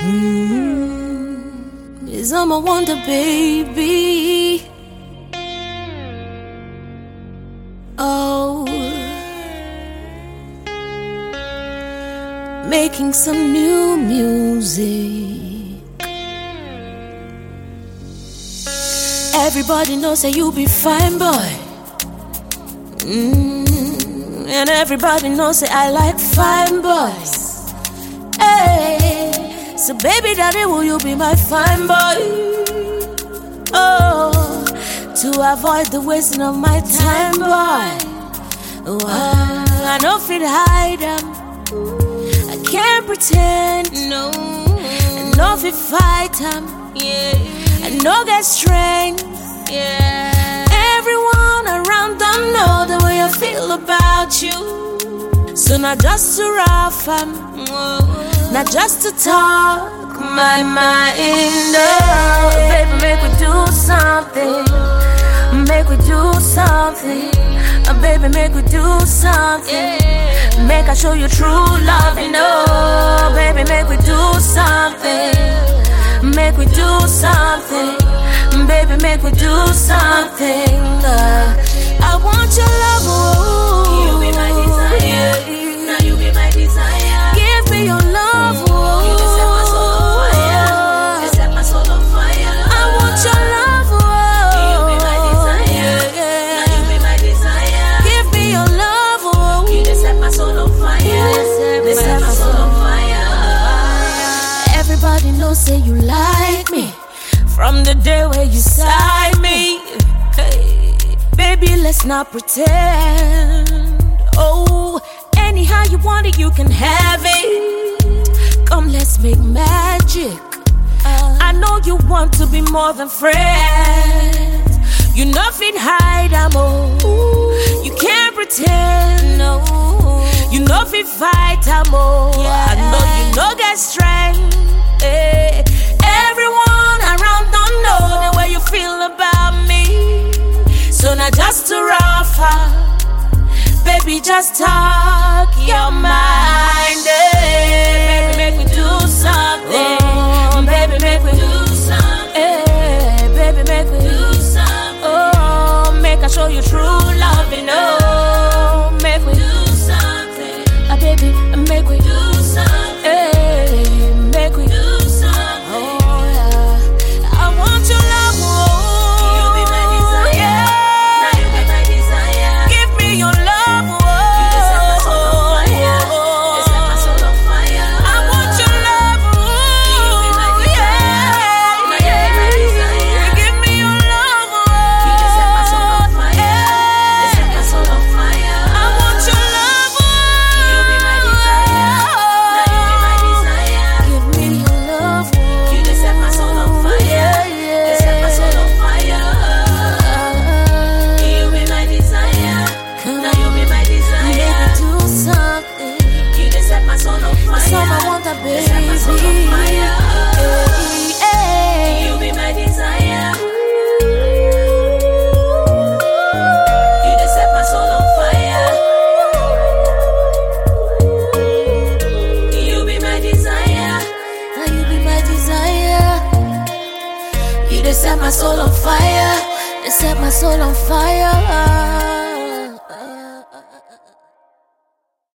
Is I'm a wonder, baby. Oh, making some new music. Everybody knows that you be fine, boy. And everybody knows that I like fine boys. Hey, so baby daddy, will you be my fine boy? Oh, to avoid the wasting of my time, boy. Oh, I know fit hide them. I can't pretend. No, I know fit fight them. Yeah, I know get strength. Yeah, everyone around them know the way I feel about you. So not just to rough not just to talk my mind. Oh, baby, make we do something. Make we do something. Baby, make we do something. Make I show you true love, you know. Baby, make we do something. Make we do something. Baby, make we do something. I want your love. Oh, you be my desire. Now you be my desire. Give me your love. Oh, you set my soul on fire. You set my soul on fire. I want your love. Oh, you be my desire. Now you be my desire. Give me your love. Oh, you set my soul on fire. You set my soul on fire. Everybody knows say you like me from the day where you side me. Hey, baby, let's not pretend. Oh, anyhow you want it, you can have it. Come, let's make magic. I know you want to be more than friends. You nothing hide, amor. You can't pretend. No, you nothing fight, amor. I know you know get strength. Hey, everyone around don't know the way you feel about me. So not just to rough baby, just talk your mind. Baby, make me do something. Baby, make me do something. Baby, make me do something. Oh, make I show you true love, you know. Make me do something. Baby, make me do something. Make me do something. Oh, yeah. I want your love. Oh, you be my desire. Yeah. Now you be my desire. Give me your love. They set my soul on fire. They set my soul on fire.